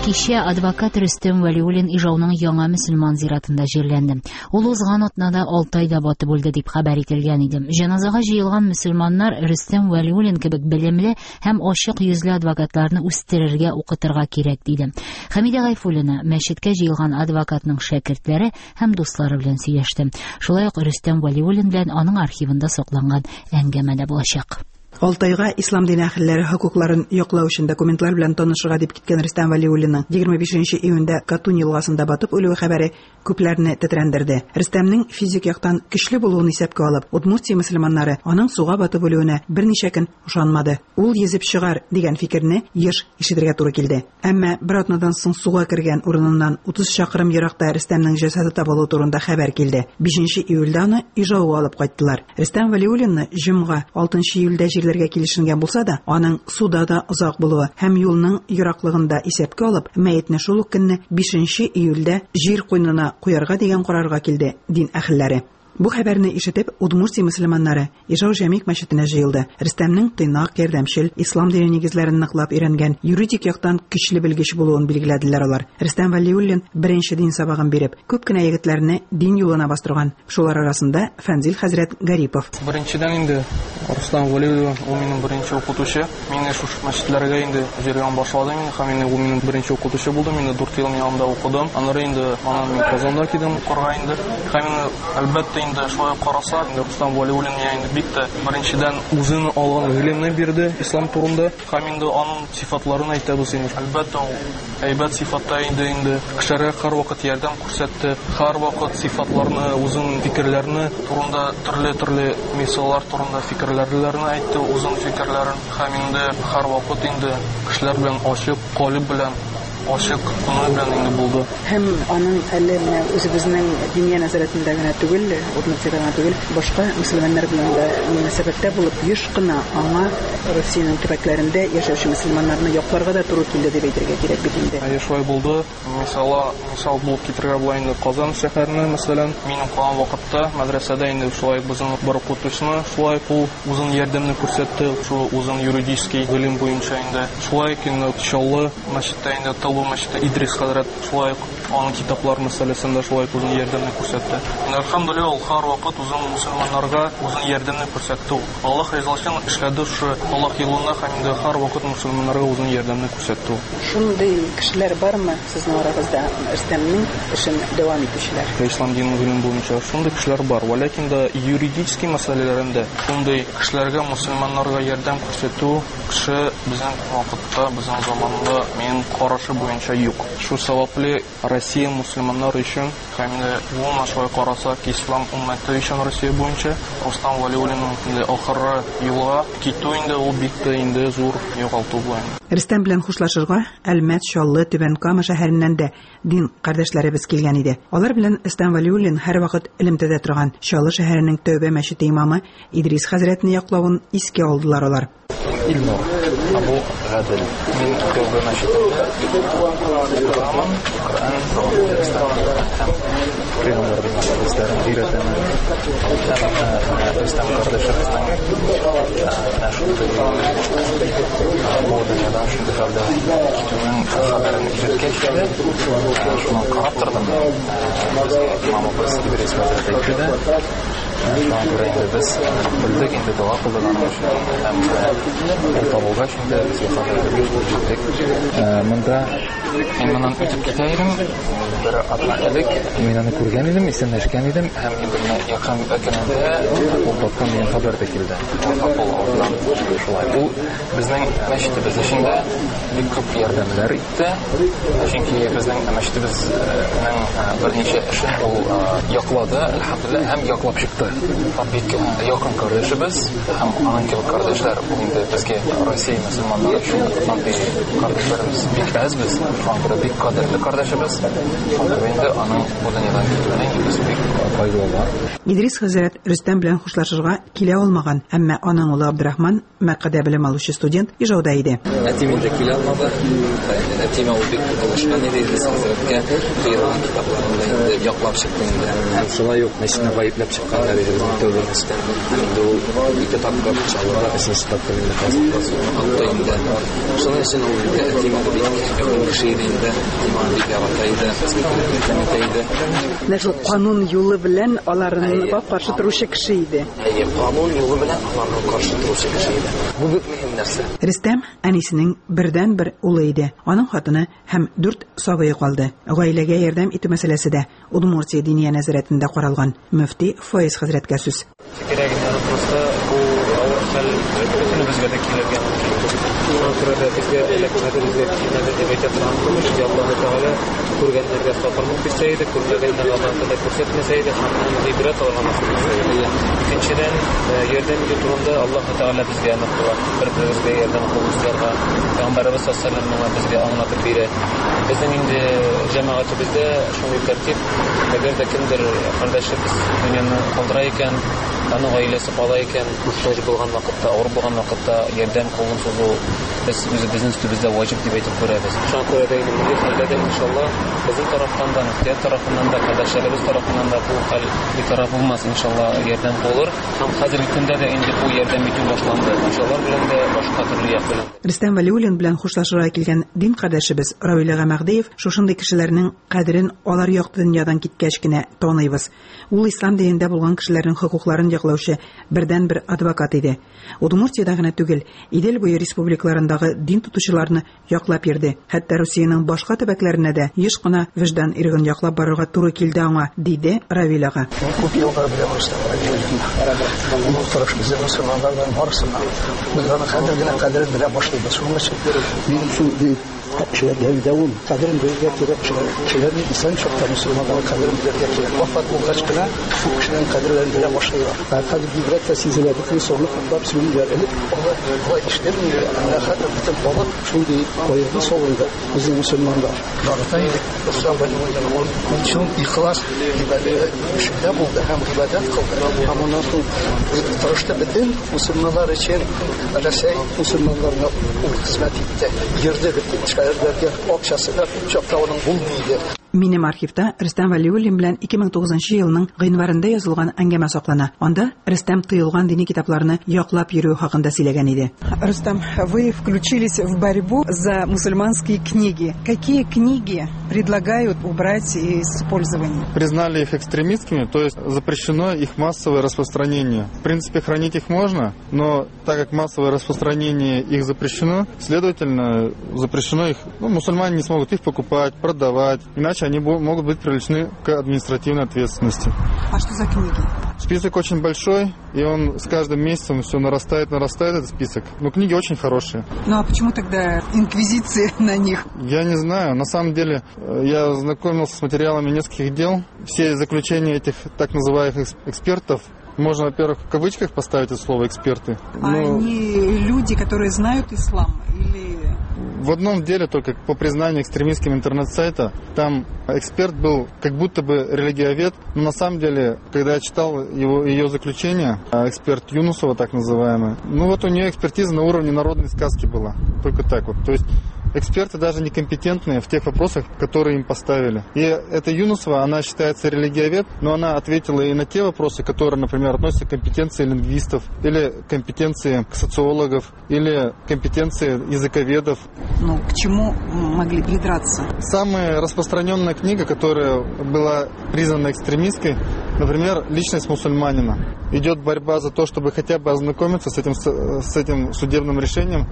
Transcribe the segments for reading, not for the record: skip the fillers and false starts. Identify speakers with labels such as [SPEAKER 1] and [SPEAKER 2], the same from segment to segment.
[SPEAKER 1] Кичә адвокат Рөстәм Вәлиуллин Ижауның яңа мөселман зиратында җирләнде. Ул узган атнада 6 айда батып үлде дип хәбәр ителгән иде. Җаназага җыелган мөселманнар Рөстәм Вәлиуллин кебек белемле һәм ачык йөзле адвокатларны үстерергә, укытырга кирәк диде. Хәмидә Гайфуллина мәчеткә җыелган адвокатның шәкертләре һәм дуслары белән сөйләште. Шулай ук Рөстәм Вәлиуллин белән аның архивында сакланган әңгәмә дә булачак.
[SPEAKER 2] Алтайга ислам дине әһелләре хокукларын яклау өчен документлар белән танышырга дип киткән Рөстәм Вәлиуллинның 25 июньдә Катун елгасында батып үлүе хәбәре күпләрне тетрәндерде. Рөстәмнең физик яктан көчле булуын исәпкә алып, Удмуртия мөселманнары аның суга батып үлүенә берничә көн ышанмады. Ул йөзеп чыгар дигән фикерне еш ишетергә туры килде. Әмма бер атнадан соң суга кергән урыныннан 30 чакрым еракта Рөстәмнең җәсәде табылу турында хәбәр килде. 5 июльдә аны Ижауга алып кайттылар. Рөстәм Вәлиуллинны җомга 6 июльдә җирләргә килешенгән булса да, аның суда да озак булуы һәм юлның ераклыгында исәпкә алып, мәетне шул ук көнне 5 июльдә җир куйнына куярга дигән карарга килде дин әһелләре. Бу хәбәрне ишетеп, Удмуртия мөселманнары Ижау җәмигъ мәчетенә җыелды. Рөстәмнең тыйнак, ярдәмчел, ислам дине нигезләрен ныклап өйрәнгән, юридик яктан көчле белгеч булуын билгеләделәр алар. Рөстәм Вәлиуллин беренче дин сабагын биреп, күп кенә егетләрне дин юлына бастырган. Шулар арасында Фәнзил хәзрәт Гарипов.
[SPEAKER 3] Беренчедән инде Рөстәм Вәлиуллин ул минем беренче укытучы. Мин шушы мәчетләргә инде җыерган башладым. Һәм ул минем беренче укытучы булды. Мин 4 ел янында укыдым. Аннары инде Мин Казанда кидем укырга инде. Һәм әлбәттә инде шулай караса, Рөстәм Вәлиуллин инде бик тә беренчедән үзен алган гыйлемне бирде ислам турында. Һәм инде аның сыйфатларын әйтәбез инде. Әлбәттә ул әйбәт сыйфатта инде кешеләргә һәрвакыт ярдәм күрсәтте. Һәрвакыт сыйфатларны, үзенең фикерләрне турында төрле мисаллар турында фикерләрен әйтте, үзенең фикерләрен. Һәм инде һәрвакыт инде кешеләр белән ачык, калып белән ачык күңел белән инде булды.
[SPEAKER 2] Һәм аның әле менә үзебезнең динья нәзәрәтендә генә түгел, Удмуртиядә генә түгел, башка мөселманнар белән дә мөнәсәбәттә булып, еш кына аңа Россиянең төбәкләрендә яшәүче мөселманнарны якларга да туры килде дип әйтергә кирәк бит инде.
[SPEAKER 3] Шулай булды. Мисал булып китергә була инде Казан шәһәренә, мәсәлән, минем калган вакытта мәдрәсәдә инде шулай безнең бер укытучыны шулай ул үзенең ярдәмне күрсәтте, шул үзенең юридический гыйлем буенча инде. Шулай кино Чаллы мәчеттә инде Талу мәчете Идрис хәзрәт шулай аның китаплар мәсьәләсендә шулай үзенең ярдәмне күрсәтте. Әлхәмдүлилләһ, ул һәрвакыт үзенең мөселманнарга үзенең ярдәмне күрсәтте. Аллаһ ризалыгын эшләде шу Аллаһ юлында һәм инде һәрвакыт мөселманнарга үзенең ярдәмне күрсәтте.
[SPEAKER 2] Шундый кешеләр бармы сезнең арагызда Рөстәмнең эшен дәвам итүчеләр?
[SPEAKER 3] Ислам динен гыйлем буенча шундый кешеләр бар, ләкин дә юридический мәсьәләләрендә шундый кешеләргә мөселманнарга ярдәм күрсәтү кеше безнең вакытта, безнең заманда мен карашы буенча юк. Шу сәбәпле Россия мөселманнары өчен һәм бу шулай караса ислам уммәте өчен Россия буенча Рөстәм Вәлиуллинның инде ахыры юлга китү инде ул бик тә инде зур югалту булган.
[SPEAKER 2] Рөстәм белән хушлашырга Әлмәт, Чаллы, Түбән Кама шәһәреннән дә дин кардәшләребез килгән иде. Алар белән Рөстәм Вәлиуллин һәрвакыт элемтәдә торган Чаллы шәһәренең Тәүбә мәчете имамы Идрис хәзрәтне яклавын искә алдылар алар.
[SPEAKER 3] Илнур Абу Гадел. Мин Тәүбә мәчетендә укыган, Коръән һәм Пәйгамбәрнең хәдисләрен өйрәтәмен. Рөстәм кардәшебезнең бу дөньядан шундый хәлдә хәбәрен ишеткәч, шуны карап тордым. Имамыбыз Идрис хәзрәт әйтте. Шуңа күрә инде без белдек инде дога кылган һәм табылгач инде без хәбәргә җиттек. Монда мин моннан үтеп китә идем. Бер атна элек мин аны күргән идем, исәнләшкән идем һәм инде якын әкрәндә ул баткан дигән хәбәр дә килде. Шулай ул безнең мәчетебез эчендә бик күп ярдәмләр итте. Чөнки безнең мәчетебезнең берничә эшен ул яклады, әлхәмдүлилләһ, һәм яклап чыкты. Бик якын кардәшебез һәм аның кебек кардәшләр инде безгә Россия мөселманнары өчен кардәшләребез бик әз без. Шуңа бик кадерле кардәшебез. Инде аның бу дөньядан китүенә без бик файдалы.
[SPEAKER 2] Идрис хәзрәт Рөстәм белән хушлашырга килә алмаган, әмма аның улы Абдрахман Мәккәдә белем алучы студент Ижауда иде.
[SPEAKER 4] Әтим инде килә алмады. Әтиме ул бик булышкан иде, Идрис хәзрәткә кыйрган китапларында инде яклап чыкты инде. Шулай ук мәчетне гаепләп чыкканнар өзіміздің тәубемізден енді ол 2 тапқыр чалуға 3-ші тапқыр енді қазір алтайында соның үшін ол темады бек кішейдейді темады бек аратайды қызметейді.
[SPEAKER 2] Нәшіл қанун юлы білән аларының қаршы тұрушы кіші еді.
[SPEAKER 4] Қанун юлы білән аларының қаршы тұрушы кіші еді. Бұл бек мөһим нәрсе.
[SPEAKER 2] Рөстәм әнисенең бердән бер улы иде. Аның хатыны һәм 4 сабые калды. Гаиләгә ярдәм итү мәсьәләсе дә Удмуртия диния нәзарәтендә каралган. Мөфти Файз хәзрәткә сүз.
[SPEAKER 3] Кирәгеннән просто бу авыр хәл бөтенебезгә дә килергә мөмкин. Шуңа безгә электродыбызга килмәде дип әйтә торган түгел. Аллаһу Тәгалә күргәннәргә сатарлык бирсә иде, күрмәгәннәргә Аллаһ күрсәтмәсә иде, һәм гыйбрәт алган иде. Икенчедән, ярдәм итү турында Аллаһу Тәгалә безгә ныклы бер-беребезгә ярдәм кылучыларга Пәйгамбәрбез саллаллаху алейһи ва безгә аңлатып бирә. Безнең инде җәмәгатебездә шундый тәртип, әгәр дә кемдер кардәшебез дөньяны калдыра икән, аны гаиләсе кала икән, мөхтаҗ булган вакытта, авыр булган вакытта ярдәм кулын сузу без үзебезнең үстебездә ваҗиб дип әйтеп күрәбез. Шуңа күрә дә инде бу хәлдә дә иншаллах безнең тарафтан да, мөхтәҗ тарафыннан да, кардәшләребез тарафыннан да бу хәл битараф булмас, иншаллах ярдәм булыр. Һәм хәзерге көндә дә инде бу ярдәм итү башланды. Иншаллах белән дә башка төрле як белән.
[SPEAKER 2] Рөстәм Вәлиуллин белән хушлашырга килгән дин кардәшебез Равил Гамәгдиев шушындый кешеләрнең кадерен алар якты дөньядан киткәч кенә таныйбыз. Ул ислам динендә булган кешеләрнең хокукларын яклаучы бердән бер адвокат иде. Удмуртиядә генә түгел, Идел буе республикаларындагы дин тотучыларны яклап йөрде. Хәтта Русиянең башка төбәкләренә дә еш кына вөҗдан иреген яклап барырга туры килде аңа, диде Равил ага.
[SPEAKER 5] Күп еллар белән Рөстәм Вәлиуллин мөселманнардан барысына без аны хәзер генә кадерен белә башлыйбыз. Шуның өчен мин шундый Дәвам кадерен белергә кирәк, кешеләрнең исән чакта мөселманнар кадерен белергә кирәк. Вафат булгач кына шул кешенең кадерләрен белә башлыйлар. Хәзер бигрәк тә сизелә бу соңгы катлап сөйләр. Алар эшләмәй, хәтта бөтен халык шундый аягы соңында безнең мөселманнар. Барытай Рөстәм Вәлиуллин өчен ихлас эшләп булды һәм гыйбадәт кылды. Һәм моннан соң тырышты бөтен мөселманнар өчен Рәсәй мөселманнарына хезмәт итте. Йөрде
[SPEAKER 2] Минем архивта Рөстәм Вәлиуллин белән 2009 елның гыйнварында язылган әңгәмә саклана. Анда Рөстәм тыелган дини китапларны яклап йөрү хакында сөйләгән иде. Рөстәм, вы включились в борьбу за мусульманские книги. Какие книги предлагают убрать из использования?
[SPEAKER 6] Признали их экстремистскими, то есть запрещено их массовое распространение. В принципе, хранить их можно, но так как массовое распространение их запрещено, следовательно, запрещено их, мусульмане не смогут их покупать, продавать, иначе они могут быть привлечены к административной ответственности.
[SPEAKER 2] А что за книги?
[SPEAKER 6] Список очень большой, и он с каждым месяцем все нарастает этот список. Но книги очень хорошие.
[SPEAKER 2] Ну а почему тогда инквизиция на них?
[SPEAKER 6] Я не знаю. На самом деле, я знакомился с материалами нескольких дел. Все заключения этих так называемых экспертов, можно, во-первых, в кавычках поставить это слово «эксперты».
[SPEAKER 2] Они люди, которые знают ислам или...
[SPEAKER 6] В одном деле, только по признанию экстремистским интернет-сайта, там эксперт был как будто бы религиовед, но на самом деле, когда я читал ее заключение, эксперт Юнусова так называемая, у нее экспертиза на уровне народной сказки была, только так вот, то есть эксперты даже некомпетентные в тех вопросах, которые им поставили. И эта Юнусова, она считается религиовед, но она ответила и на те вопросы, которые, например, относятся к компетенции лингвистов, или компетенции социологов, или компетенции языковедов.
[SPEAKER 2] К чему могли придраться?
[SPEAKER 6] Самая распространенная книга, которая была признана экстремистской, например, «Личность мусульманина». Идет борьба за то, чтобы хотя бы ознакомиться с этим судебным решением,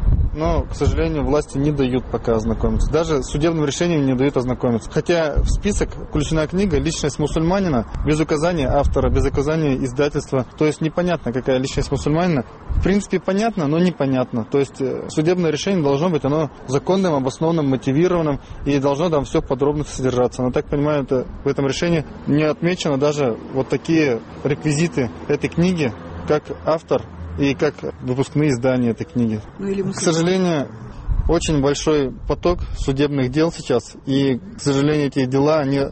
[SPEAKER 6] но, к сожалению, власти не дают пока ознакомиться. Даже судебным решением не дают ознакомиться. Хотя в список включена книга «Личность мусульманина» без указания автора, без указания издательства. То есть непонятно, какая личность мусульманина. В принципе, понятно, но непонятно. То есть судебное решение должно быть оно законным, обоснованным, мотивированным, и должно там все подробно содержаться. Но, так понимаю, в этом решении не отмечено даже вот такие реквизиты этой книги, как автор и как выпускные издания этой книги. К сожалению, очень большой поток судебных дел сейчас, и, к сожалению, эти дела, они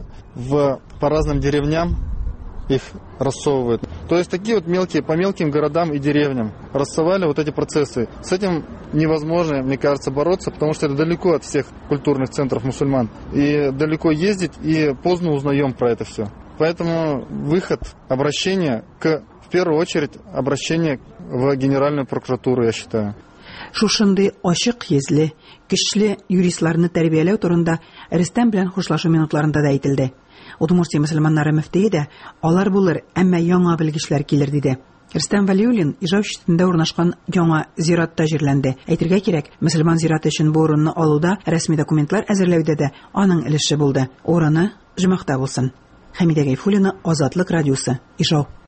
[SPEAKER 6] по разным деревням их рассовывают. То есть такие вот мелкие, по мелким городам и деревням рассовали вот эти процессы. С этим невозможно, мне кажется, бороться, потому что это далеко от всех культурных центров мусульман. И далеко ездить, и поздно узнаем про это все. Поэтому выход, обращение в первую очередь, обращение в Генеральную прокуратуру, я считаю.
[SPEAKER 2] Шушынды ачык йөзле, көчле юристларны тәрбияләү турында Рөстәм белән хушлашу минутларында да әйтелде. Удмуртия мөселманнары мөфтие дә алар булыр, әмма яңа белгечләр килер диде. Рөстәм Вәлиуллин Ижау читендә урнашкан яңа зиратта җирләнде. Әйтергә кирәк, мөселман зираты өчен бу урынны алуда, рәсми документлар әзерләүдә дә аның өлеше булды. Урыны Җомакта булсын. Хәмидә Гайфуллина, Азатлык радиосы, Ижау.